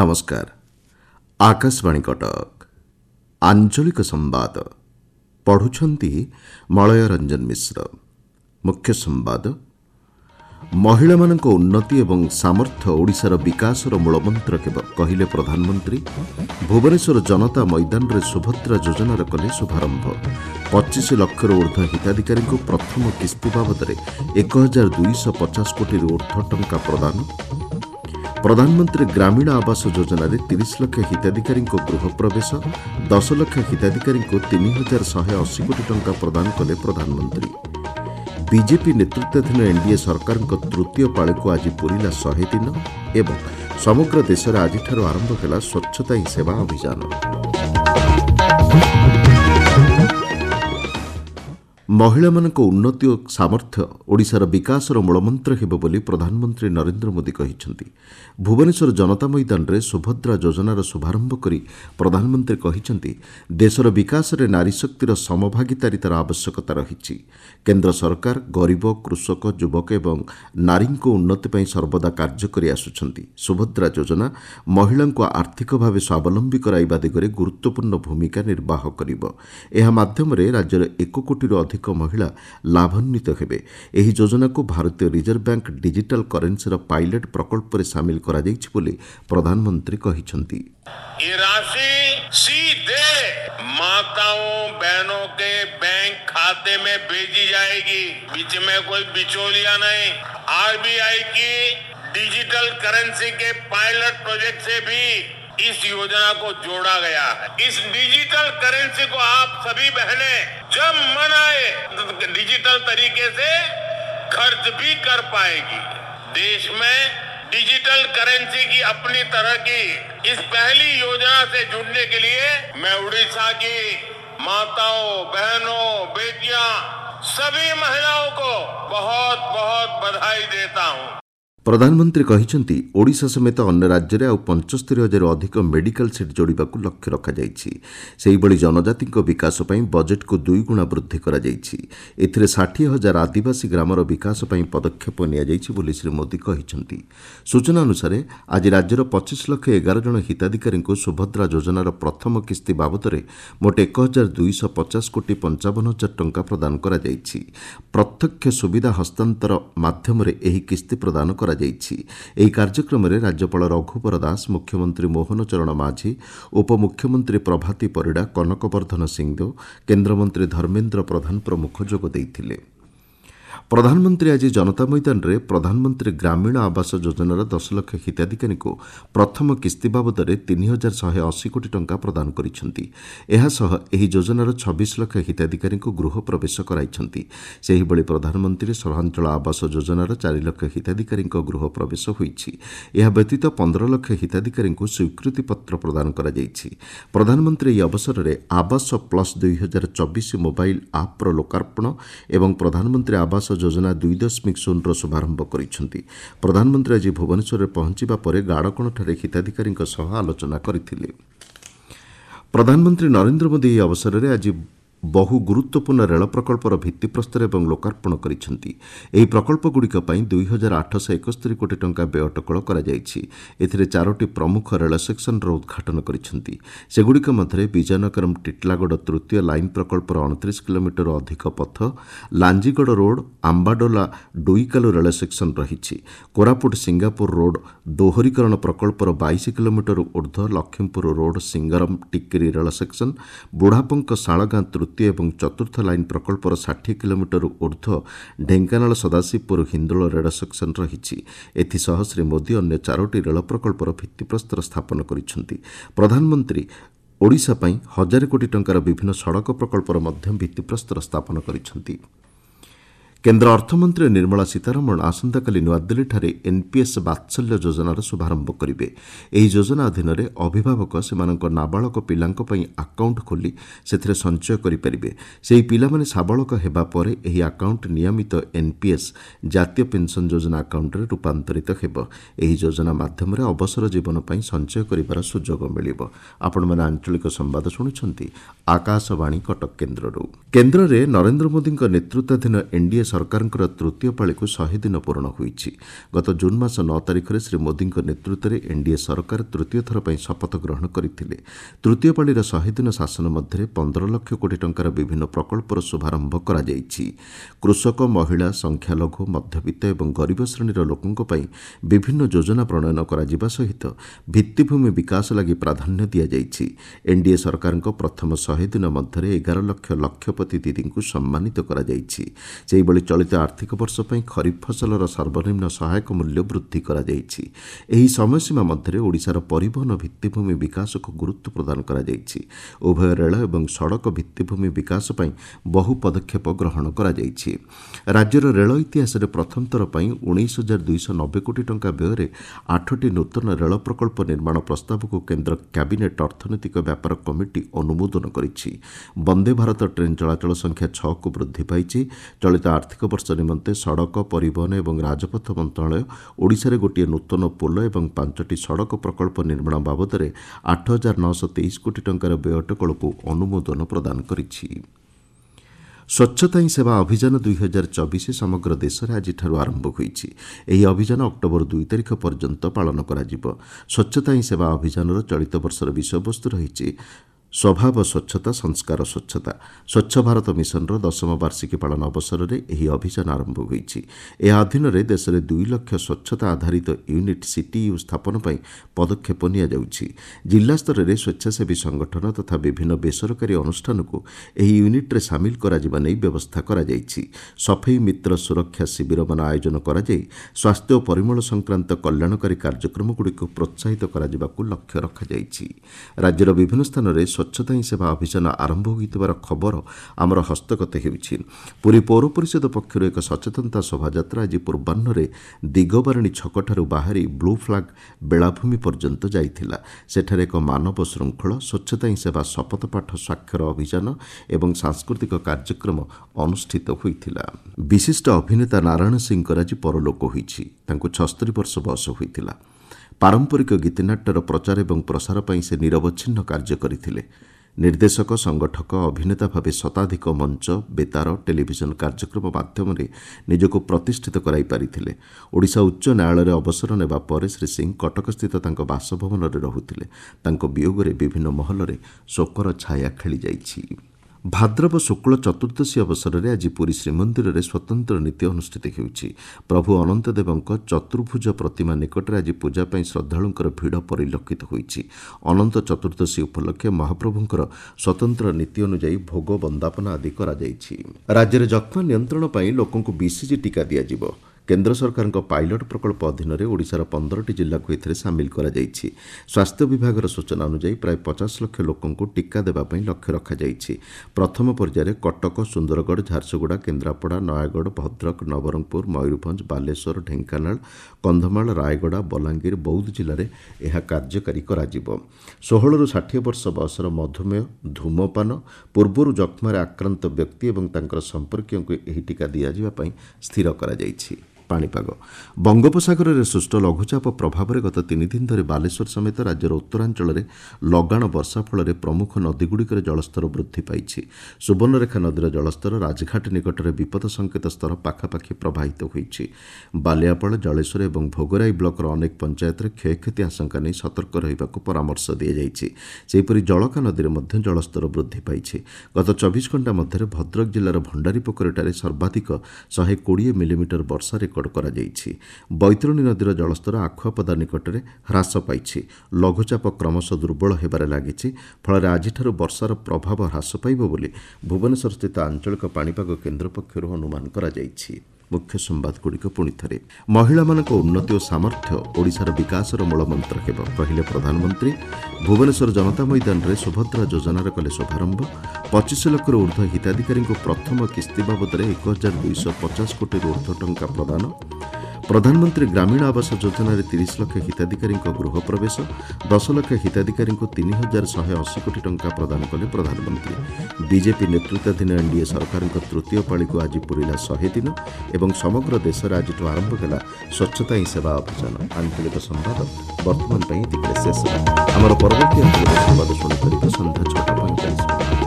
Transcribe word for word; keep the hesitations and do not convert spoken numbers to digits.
नमस्कार। आकाशवाणी कटक आंचलिक संवाद पढ़ुछंती मलय रंजन मिश्र। मुख्य संवाद महिला मानक उन्नति एवं सामर्थ्य ओडिशार विकासर मूलमंत्र कहिले प्रधानमंत्री। भुवनेश्वर जनता मैदान रे सुभद्रा योजनार कले शुभारंभ। पच्चीस लाख ऊर्ध्व हिताधिकारी को प्रथम किस्ती बाबद एक हजार दुईश पचास कोटी ऊर्ध्व टंका प्रदान। प्रधानमंत्री ग्रामीण आवास योजना तीस लाख हिताधिकारी गृह प्रवेश। दस लाख हिताधिकारी तीन हजार शहे अशी कोटी टंका प्रदान कले प्रधानमंत्री। बीजेपी नेतृत्वाधीन एनडीए सरकार तृतीय पाଳି को आज पूरिला शहे दिन एवं समग्र देश में आज आरंभ है स्वच्छता ही सेवा अभियान। महिला मानक उन्नति और सामर्थ्य ओडिशार विकासर मूलमंत्र हेब बोली प्रधानमंत्री नरेंद्र मोदी कहिसेंति। भुवनेश्वर जनता मैदान रे सुभद्रा योजनार शुभारंभ करी प्रधानमंत्री कहिसेंति देशर विकास रे नारी शक्तिर समभागितारितार आवश्यकता रहिछि। केंद्र सरकार गरीब कृषक युवक एवं नारी उन्नति पई सर्वदा कार्य करि आसुछंती। सुभद्रा योजना महिला को आर्थिक भाव स्वावलंबी कराइबा दिगरे गुरुत्वपूर्ण भूमिका निर्वाह करिबो। एहा माध्यम रे राज्यर एक कोटी अधिक महिला लाभान्वित हेबे। एही योजना को भारतीय reserve bank digital currency pilot प्रकल्प रे शामिल करा जाइछि बोली प्रधानमंत्री कहिसेंति। ये राशि सीधे माताओं बहनों के बैंक खाते में भेजी जाएगी। बीच में कोई बिचौलिया नहीं। आरबीआई की डिजिटल करेंसी के पायलट प्रोजेक्ट से भी इस योजना को जोड़ा गया है। इस डिजिटल करेंसी को आप सभी बहनें जब मन आए डिजिटल तरीके से खर्च भी कर पाएगी। देश में डिजिटल करेंसी की अपनी तरह की इस पहली योजना से जुड़ने के लिए मैं उड़ीसा की माताओं बहनों बेटियां सभी महिलाओं को बहुत बहुत बधाई देता हूं। प्रधानमंत्री कहिसेंति ओडिशा समेत अन्य राज्य में आउ पंचस्तरी हजार अधिक मेडिकल सीट जोड़िबा को लक्ष्य रखा जाइछि। सेहि बळी जनजाति विकास पई बजेट को दुई गुणा वृद्धि करा जाइछि। एथिरे षाठी हजार आदिवासी ग्रामर विकास पई पदक्षेप निया जाइछि बोली श्री मोदी कहिसेंति। सूचना अनुसार आज राज्यर पच्चीस लाख एगार जन हिताधिकारी को सुभद्रा योजनार प्रथम किस्ती बाबद मोट एक हजार दुईश पचास कोटी पंचावन हजार टंका प्रदान करा जाइछि। प्रत्यक्ष सुविधा हस्तांतर माध्यम एही किस्ती प्रदान करा ଏହି କାର୍ଯ୍ୟକ୍ରମରେ ରାଜ୍ୟପାଳ ରଘୁବର ଦାସ, ମୁଖ୍ୟମନ୍ତ୍ରୀ ମୋହନ ଚରଣ ମାଝୀ, ଉପମୁଖ୍ୟମନ୍ତ୍ରୀ ପ୍ରଭାତୀ ପରିଡ଼ା, କନକବର୍ଦ୍ଧନ ସିଂଦେଓ, କେନ୍ଦ୍ରମନ୍ତ୍ରୀ ଧର୍ମେନ୍ଦ୍ର ପ୍ରଧାନ ପ୍ରମୁଖ ଯୋଗ ଦେଇଥିଲେ। प्रधानमंत्री आज जनता मैदान रे प्रधानमंत्री ग्रामीण आवास योजनार दस लाख हिताधिकारी को प्रथम किस्ती बाबद तीन हजार शहे अशी कोटी टंका प्रदान करिसेंति। एहासह एही योजनार छब्बीस लाख हिताधिकारी को गृह प्रवेश कराइछंती। सेही बळी प्रधानमंत्री सहरांचल आवास योजनार चार लाख हिताधिकारी गृह प्रवेश होईछि। एहा व्यतीत पंद्रह लाख हिताधिकारी को स्वीकृति पत्र प्रदान करा जाइछि। प्रधानमंत्री ଏହି ଅବସରରେ आवास प्लस दुई हजार चौबीस मोबाइल आप्र लोकार्पण एवं प्रधानमंत्री आवास योजना दुई दशमिक शून्य शुभारंभ करिसेंति। प्रधानमंत्री आज भुवनेश्वर पहुंचवा पर गाड़कणठारे हिताधिकारी आलोचना करथिले। प्रधानमंत्री नरेंद्र मोदी ଏହି ଅବସରରେ आज बहु गुरुत्वपूर्ण रेल प्रकल्पर भित्तिप्रस्तर एवं लोकार्पण करिसेंति। ଏହି प्रकल्पगुड़िक पई दुई हजार आठश एकस्तरी कोटी टंका व्यय अटकल करा जाइछि। एथिरे चारोटी प्रमुख रेल सेक्शनर उद्घाटन करिसेंति। सेगुड़िक मध्य विजयनगरम टिटलागड़ तृतीय लाइन प्रकल्पर अणतीस किलोमीटर अधिक पथ, Lanjigarh road Ambadola Duikalu rail section रहिछि। कोरापुट सिंगापुर रोड दोहरीकरण प्रकल्पर बाईस किलोमीटर ऊर्ध्व, Lakhimpur road Singaram Tikkiri rail section, Budhapank Salgaon तृतीय एवं चतुर्थ लाइन प्रकल्पर षाठी किलोमीटर ऊर्ध्व, ढेंकानाल सदाशिवपुर हिंदोल रेल सेक्शन रहिछि। एथिसह श्री मोदी अन्य चारोटी रेल प्रकल्पर भित्तिप्रस्तर स्थापन करिसेंति। प्रधानमंत्री ओडिशा पई हजार कोटी टंकार विभिन्न सड़क प्रकल्पर मध्य भित्तिप्रस्तर स्थापन करिसेंति। केन्द्र अर्थमंत्री निर्मला सीतारमण आसंताकाली नुआदिल्लीଠାରେ एनपीएस बात्सल्य योजनार शुभारंभ करिवे। ଏହି योजना अधीन अभिभावक सेमानक नाबालक पिलांक पई आकाउंट खोली सेथिरे संचय करिपारिबे। सेही पिलामाने साबालक हेबा परे एही आकाउंट नियमित एनपीएस जातीय पेंशन योजना आकाउंट रे रूपांतरित हेबो। एही योजना माध्यम रे अवसर जीवन पई संचय करिबार सुजोग मिलिबो। आपण माने आंचलिक संवाद शुणुछंती आकाशवाणी कटक केन्द्ररू। केन्द्र रे नरेंद्र मोदी नेतृत्वाधीन एनडीए ସରକାରଙ୍କର ତୃତୀୟ ପାଳିକୁ ଶହେ ଦିନ ପୂରଣ ହୋଇଛି। ଗତ ଜୁନ୍ ମାସ ନଅ ତାରିଖରେ ଶ୍ରୀ ମୋଦିଙ୍କ ନେତୃତ୍ୱରେ ଏନ୍ଡିଏ ସରକାର ତୃତୀୟ ଥର ପାଇଁ ଶପଥ ଗ୍ରହଣ କରିଥିଲେ। ତୃତୀୟ ପାଳିର ଶହେ ଦିନ ଶାସନ ମଧ୍ୟରେ ପନ୍ଦର ଲକ୍ଷ କୋଟି ଟଙ୍କାର ବିଭିନ୍ନ ପ୍ରକଳ୍ପର ଶୁଭାରମ୍ଭ କରାଯାଇଛି। କୃଷକ, ମହିଳା, ସଂଖ୍ୟାଲଘୁ, ମଧ୍ୟବିତ୍ତ ଏବଂ ଗରିବ ଶ୍ରେଣୀର ଲୋକଙ୍କ ପାଇଁ ବିଭିନ୍ନ ଯୋଜନା ପ୍ରଣୟନ କରାଯିବା ସହିତ ଭିତ୍ତିଭୂମି ବିକାଶ ଲାଗି ପ୍ରାଧାନ୍ୟ ଦିଆଯାଇଛି। ଏନ୍ଡିଏ ସରକାରଙ୍କ ପ୍ରଥମ ଶହେ ଦିନ ମଧ୍ୟରେ ଏଗାର ଲକ୍ଷ ଲକ୍ଷପତି ଦିଦିଙ୍କୁ ସମ୍ମାନିତ କରାଯାଇଛି। ସେହିଭଳି ଚଳିତ ଆର୍ଥିକ ବର୍ଷ ପାଇଁ ଖରିଫ ଫସଲର ସର୍ବନିମ୍ନ ସହାୟକ ମୂଲ୍ୟ ବୃଦ୍ଧି କରାଯାଇଛି। ଏହି ସମୟସୀମା ମଧ୍ୟରେ ଓଡ଼ିଶାର ପରିବହନ ଭିତ୍ତିଭୂମି ବିକାଶକୁ ଗୁରୁତ୍ୱ ପ୍ରଦାନ କରାଯାଇଛି। ଉଭୟ ରେଳ ଏବଂ ସଡ଼କ ଭିତ୍ତିଭୂମି ବିକାଶ ପାଇଁ ବହୁ ପଦକ୍ଷେପ ଗ୍ରହଣ କରାଯାଇଛି। ରାଜ୍ୟର ରେଳ ଇତିହାସରେ ପ୍ରଥମ ଥର ପାଇଁ ଉଣେଇଶ ହଜାର ଦୁଇଶହ ନବେ କୋଟି ଟଙ୍କା ବ୍ୟୟରେ ଆଠଟି ନୂତନ ରେଳ ପ୍ରକଳ୍ପ ନିର୍ମାଣ ପ୍ରସ୍ତାବକୁ କେନ୍ଦ୍ର କ୍ୟାବିନେଟ୍ ଅର୍ଥନୈତିକ ବ୍ୟାପାର କମିଟି ଅନୁମୋଦନ କରିଛି। ବନ୍ଦେ ଭାରତ ଟ୍ରେନ୍ ଚଳାଚଳ ସଂଖ୍ୟା ଛଅକୁ ବୃଦ୍ଧି ପାଇଛି। ଚଳିତ ଆର୍ଥିକ ବର୍ଷ ନିମନ୍ତେ ସଡ଼କ, ପରିବହନ ଏବଂ ରାଜପଥ ମନ୍ତ୍ରଣାଳୟ ଓଡ଼ିଶାରେ ଗୋଟିଏ ନୂତନ ପୋଲ ଏବଂ ପାଞ୍ଚଟି ସଡ଼କ ପ୍ରକଳ୍ପ ନିର୍ମାଣ ବାବଦରେ ଆଠ ହଜାର ନଅଶହ ତେଇଶ କୋଟି ଟଙ୍କାର ବ୍ୟୟ ଅଟକଳକୁ ଅନୁମୋଦନ ପ୍ରଦାନ କରିଛି। ସ୍ୱଚ୍ଛତା ହିଁ ସେବା ଅଭିଯାନ ଦୁଇ ହଜାର ଚବିଶ ସମଗ୍ର ଦେଶରେ ଆଜିଠାରୁ ଆରମ୍ଭ ହୋଇଛି। ଏହି ଅଭିଯାନ ଅକ୍ଟୋବର ଦୁଇ ତାରିଖ ପର୍ଯ୍ୟନ୍ତ ପାଳନ କରାଯିବ। ସ୍ୱଚ୍ଛତା ହିଁ ସେବା ଅଭିଯାନର ଚଳିତ ବର୍ଷର ବିଷୟବସ୍ତୁ ରହିଛି ସ୍ୱଭାବ ସ୍ୱଚ୍ଛତା, ସଂସ୍କାର ସ୍ୱଚ୍ଛତା। ସ୍ୱଚ୍ଛ ଭାରତ ମିଶନର ଦଶମ ବାର୍ଷିକୀ ପାଳନ ଅବସରରେ ଏହି ଅଭିଯାନ ଆରମ୍ଭ ହୋଇଛି। ଏହା ଅଧୀନରେ ଦେଶରେ ଦୁଇ ଲକ୍ଷ ସ୍ୱଚ୍ଛତା ଆଧାରିତ ୟୁନିଟ୍ ସିଟିୟୁ ସ୍ଥାପନ ପାଇଁ ପଦକ୍ଷେପ ନିଆଯାଉଛି। ଜିଲ୍ଲା ସ୍ତରରେ ସ୍ୱେଚ୍ଛାସେବୀ ସଂଗଠନ ତଥା ବିଭିନ୍ନ ବେସରକାରୀ ଅନୁଷ୍ଠାନକୁ ଏହି ୟୁନିଟ୍ରେ ସାମିଲ କରାଯିବା ନେଇ ବ୍ୟବସ୍ଥା କରାଯାଇଛି। ସଫେଇ ମିତ୍ର ସୁରକ୍ଷା ଶିବିରମାନ ଆୟୋଜନ କରାଯାଇ ସ୍ୱାସ୍ଥ୍ୟ ଓ ପରିମଳ ସଂକ୍ରାନ୍ତ କଲ୍ୟାଣକାରୀ କାର୍ଯ୍ୟକ୍ରମଗୁଡ଼ିକୁ ପ୍ରୋତ୍ସାହିତ କରାଯିବାକୁ ଲକ୍ଷ୍ୟ ରଖାଯାଇଛି। ରାଜ୍ୟର ବିଭିନ୍ନ ସ୍ଥାନରେ ସ୍ୱଚ୍ଛତା ହିଁ ସେବା ଅଭିଯାନ ଆରମ୍ଭ ହୋଇଥିବାର ଖବର ଆମର ହସ୍ତଗତ ହେଉଛି। ପୁରୀ ପୌର ପରିଷଦ ପକ୍ଷରୁ ଏକ ସଚେତନତା ଶୋଭାଯାତ୍ରା ଆଜି ପୂର୍ବାହ୍ନରେ ଦିଗବାରିଣୀ ଛକଠାରୁ ବାହାରି ବ୍ଲୁ ଫ୍ଲାଗ୍ ବେଳାଭୂମି ପର୍ଯ୍ୟନ୍ତ ଯାଇଥିଲା। ସେଠାରେ ଏକ ମାନବ ଶୃଙ୍ଖଳ, ସ୍ୱଚ୍ଛତା ହିଁ ସେବା ଶପଥପାଠ ସ୍ୱାକ୍ଷର ଅଭିଯାନ ଏବଂ ସାଂସ୍କୃତିକ କାର୍ଯ୍ୟକ୍ରମ ଅନୁଷ୍ଠିତ ହୋଇଥିଲା। ବିଶିଷ୍ଟ ଅଭିନେତା ନାରାୟଣ ସିଂଙ୍କର ଆଜି ପରଲୋକ ହୋଇଛି। ତାଙ୍କୁ ଛସ୍ତରୀ ବର୍ଷ ବୟସ ହୋଇଥିଲା। ପାରମ୍ପରିକ ଗୀତିନାଟ୍ୟର ପ୍ରଚାର ଏବଂ ପ୍ରସାର ପାଇଁ ସେ ନିରବଚ୍ଛିନ୍ନ କାର୍ଯ୍ୟ କରିଥିଲେ। ନିର୍ଦ୍ଦେଶକ, ସଂଗଠକ, ଅଭିନେତା ଭାବେ ଶତାଧିକ ମଞ୍ଚ, ବେତାର, ଟେଲିଭିଜନ କାର୍ଯ୍ୟକ୍ରମ ମାଧ୍ୟମରେ ନିଜକୁ ପ୍ରତିଷ୍ଠିତ କରାଇ ପାରିଥିଲେ। ଓଡ଼ିଶା ଉଚ୍ଚ ନ୍ୟାୟାଳୟରେ ଅବସର ନେବା ପରେ ଶ୍ରୀ ସିଂ କଟକସ୍ଥିତ ତାଙ୍କ ବାସଭବନରେ ରହୁଥିଲେ। ତାଙ୍କ ବିୟୋଗରେ ବିଭିନ୍ନ ମହଲରେ ଶୋକର ଛାୟା ଖେଳିଯାଇଛି। ଭାଦ୍ରବ ଶୁକ୍ଳ ଚତୁର୍ଦ୍ଦଶୀ ଅବସରରେ ଆଜି ପୁରୀ ଶ୍ରୀମନ୍ଦିରରେ ସ୍ୱତନ୍ତ୍ର ନୀତି ଅନୁଷ୍ଠିତ ହେଉଛି। ପ୍ରଭୁ ଅନନ୍ତ ଦେବଙ୍କ ଚତୁର୍ଭୁଜ ପ୍ରତିମା ନିକଟରେ ଆଜି ପୂଜା ପାଇଁ ଶ୍ରଦ୍ଧାଳୁଙ୍କର ଭିଡ଼ ପରିଲକ୍ଷିତ ହୋଇଛି। ଅନନ୍ତ ଚତୁର୍ଦ୍ଦଶୀ ଉପଲକ୍ଷେ ମହାପ୍ରଭୁଙ୍କର ସ୍ୱତନ୍ତ୍ର ନୀତି ଅନୁଯାୟୀ ଭୋଗ ବନ୍ଦାପନା ଆଦି କରାଯାଇଛି। ରାଜ୍ୟରେ ଯକ୍ଷ୍ମା ନିୟନ୍ତ୍ରଣ ପାଇଁ ଲୋକଙ୍କୁ ବିସିଜି ଟିକା ଦିଆଯିବ। କେନ୍ଦ୍ର ସରକାରଙ୍କ ପାଇଲଟ ପ୍ରକଳ୍ପ ଅଧୀନରେ ଓଡ଼ିଶାର ପନ୍ଦରଟି ଜିଲ୍ଲାକୁ ଏଥିରେ ସାମିଲ କରାଯାଇଛି। ସ୍ୱାସ୍ଥ୍ୟ ବିଭାଗର ସୂଚନା ଅନୁଯାୟୀ ପ୍ରାୟ ପଚାଶ ଲକ୍ଷ ଲୋକଙ୍କୁ ଟିକା ଦେବା ପାଇଁ ଲକ୍ଷ୍ୟ ରଖାଯାଇଛି। ପ୍ରଥମ ପର୍ଯ୍ୟାୟରେ କଟକ, ସୁନ୍ଦରଗଡ଼, ଝାରସୁଗୁଡ଼ା, କେନ୍ଦ୍ରାପଡ଼ା, ନୟାଗଡ଼, ଭଦ୍ରକ, ନବରଙ୍ଗପୁର, ମୟୂରଭଞ୍ଜ, ବାଲେଶ୍ୱର, ଢେଙ୍କାନାଳ, କନ୍ଧମାଳ, ରାୟଗଡ଼ା, ବଲାଙ୍ଗୀର, ବୌଦ୍ଧ ଜିଲ୍ଲାରେ ଏହା କାର୍ଯ୍ୟକାରୀ କରାଯିବ। ଷୋହଳରୁ ଷାଠିଏ ବର୍ଷ ବୟସର ମଧୁମେହ, ଧୂମପାନ, ପୂର୍ବରୁ ଯକ୍ଷ୍ମାରେ ଆକ୍ରାନ୍ତ ବ୍ୟକ୍ତି ଏବଂ ତାଙ୍କର ସମ୍ପର୍କୀୟଙ୍କୁ ଏହି ଟିକା ଦିଆଯିବା ପାଇଁ ସ୍ଥିର କରାଯାଇଛି। ପାଣିପାଗ। ବଙ୍ଗୋପସାଗରରେ ସୃଷ୍ଟ ଲଘୁଚାପ ପ୍ରଭାବରେ ଗତ ତିନି ଦିନ ଧରି ବାଲେଶ୍ୱର ସମେତ ରାଜ୍ୟର ଉତ୍ତରାଞ୍ଚଳରେ ଲଗାଣ ବର୍ଷା ଫଳରେ ପ୍ରମୁଖ ନଦୀଗୁଡ଼ିକରେ ଜଳସ୍ତର ବୃଦ୍ଧି ପାଇଛି। ସୁବର୍ଣ୍ଣରେଖା ନଦୀର ଜଳସ୍ତର ରାଜଘାଟ ନିକଟରେ ବିପଦ ସଂକେତ ସ୍ତର ପାଖାପାଖି ପ୍ରବାହିତ ହୋଇଛି। ବାଲିଆପାଳ, ଜଳେଶ୍ୱର ଏବଂ ଭୋଗରାଇ ବ୍ଲକର ଅନେକ ପଞ୍ଚାୟତରେ କ୍ଷୟକ୍ଷତି ଆଶଙ୍କା ନେଇ ସତର୍କ ରହିବାକୁ ପରାମର୍ଶ ଦିଆଯାଇଛି। ସେହିପରି ଜଳକା ନଦୀରେ ମଧ୍ୟ ଜଳସ୍ତର ବୃଦ୍ଧି ପାଇଛି। ଗତ ଚବିଶ ଘଣ୍ଟା ମଧ୍ୟରେ ଭଦ୍ରକ ଜିଲ୍ଲାର ଭଣ୍ଡାରୀପୋଖରୀଠାରେ ସର୍ବାଧିକ ଶହେ କୋଡ଼ିଏ ମିଲିମିଟର ବର୍ଷା ରେକର୍ଡ କରାଯାଇଛି। ବୈତରଣୀ ନଦୀର ଜଳସ୍ତର ଆଖୁଆପଦା ନିକଟରେ ହ୍ରାସ ପାଇଛି। ଲଘୁଚାପ କ୍ରମଶଃ ଦୁର୍ବଳ ହେବାରେ ଲାଗିଛି। ଫଳରେ ଆଜିଠାରୁ ବର୍ଷାର ପ୍ରଭାବ ହ୍ରାସ ପାଇବ ବୋଲି ଭୁବନେଶ୍ୱରସ୍ଥିତ ଆଞ୍ଚଳିକ ପାଣିପାଗ କେନ୍ଦ୍ର ପକ୍ଷରୁ ଅନୁମାନ କରାଯାଇଛି। ମୁଖ୍ୟ ସମ୍ବାଦଗୁଡ଼ିକ ପୁଣି ଥରେ। ମହିଳାମାନଙ୍କ ଉନ୍ନତି ଓ ସାମର୍ଥ୍ୟ ଓଡ଼ିଶାର ବିକାଶର ମୂଳମନ୍ତ୍ର ହେବ, କହିଲେ ପ୍ରଧାନମନ୍ତ୍ରୀ। ଭୁବନେଶ୍ୱର ଜନତା ମଇଦାନରେ ସୁଭଦ୍ରା ଯୋଜନାର କଲେ ଶୁଭାରମ୍ଭ। ପଚିଶ ଲକ୍ଷରୁ ଉର୍ଦ୍ଧ୍ୱ ହିତାଧିକାରୀଙ୍କୁ ପ୍ରଥମ କିସ୍ତି ବାବଦରେ ଏକ ହଜାର ଦୁଇଶହ ପଚାଶ କୋଟିରୁ ଉର୍ଦ୍ଧ୍ୱ ଟଙ୍କା ପ୍ରଦାନ। ପ୍ରଧାନମନ୍ତ୍ରୀ ଗ୍ରାମୀଣ ଆବାସ ଯୋଜନାରେ ତିରିଶ ଲକ୍ଷ ହିତାଧିକାରୀଙ୍କ ଗୃହ ପ୍ରବେଶ। ଦଶ ଲକ୍ଷ ହିତାଧିକାରୀଙ୍କୁ ତିନି ହଜାର ଶହେ ଅଶୀ କୋଟି ଟଙ୍କା ପ୍ରଦାନ କଲେ ପ୍ରଧାନମନ୍ତ୍ରୀ। ବିଜେପି ନେତୃତ୍ୱାଧୀନ ଏନ୍ଡିଏ ସରକାରଙ୍କ ତୃତୀୟ ପାଳିକୁ ଆଜି ପୂରିଲା ଶହେ ଦିନ ଏବଂ ସମଗ୍ର ଦେଶରେ ଆଜିଠୁ ଆରମ୍ଭ ହେଲା ସ୍ୱଚ୍ଛତା ହିଁ ସେବା ଅଭିଯାନ। ଆଞ୍ଚଳିକ ସମ୍ବାଦ ବର୍ତ୍ତମାନ ପାଇଁ ଏତିକିରେ ଶେଷ। ଆମର ପରବର୍ତ୍ତୀ ଆଞ୍ଚଳିକ ସମ୍ବାଦ ଶୁଣିପାରିବେ ସନ୍ଧ୍ୟା ଛଅଟା ପଇଁଚାଳିଶ।